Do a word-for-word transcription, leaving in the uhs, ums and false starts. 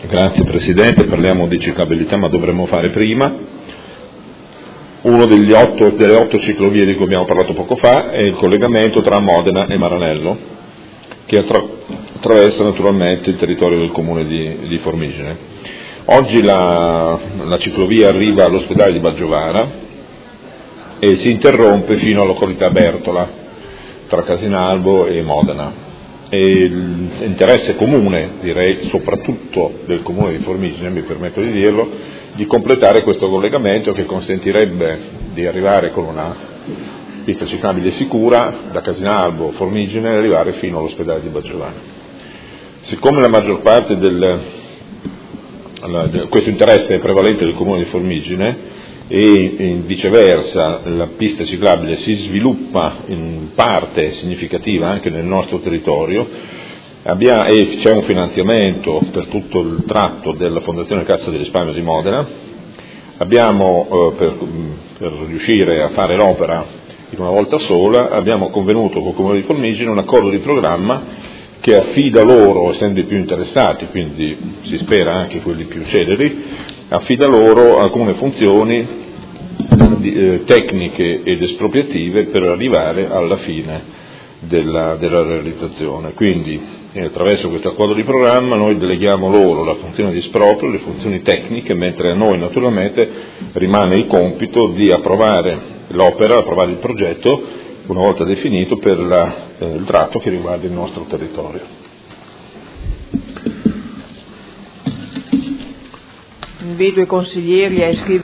Grazie Presidente, parliamo di ciclabilità ma dovremmo fare prima. Uno degli otto, delle otto ciclovie di cui abbiamo parlato poco fa è il collegamento tra Modena e Maranello, che attra- attraversa naturalmente il territorio del comune di, di Formigine. Oggi la, la ciclovia arriva all'ospedale di Baggiovara e si interrompe fino alla località Bertola, tra Casinalbo e Modena. E l'interesse comune, direi soprattutto del comune di Formigine, mi permetto di dirlo, di completare questo collegamento che consentirebbe di arrivare con una pista ciclabile sicura da Casinalbo, Formigine, e arrivare fino all'ospedale di Baggiovara. Siccome la maggior parte del la, de, questo interesse è prevalente del comune di Formigine e in viceversa la pista ciclabile si sviluppa in parte significativa anche nel nostro territorio, abbiamo, e c'è un finanziamento per tutto il tratto della Fondazione Cassa di Risparmio di Modena, abbiamo eh, per, per riuscire a fare l'opera in una volta sola abbiamo convenuto con il comune di Formigine un accordo di programma che affida loro, essendo i più interessati, quindi si spera anche quelli più celeri, affida loro alcune funzioni eh, tecniche ed espropriative per arrivare alla fine della, della realizzazione. Quindi eh, attraverso questo accordo di programma noi deleghiamo loro la funzione di esproprio, le funzioni tecniche, mentre a noi naturalmente rimane il compito di approvare l'opera, approvare il progetto una volta definito per la, eh, il tratto che riguarda il nostro territorio. Invito i consiglieri a iscriversi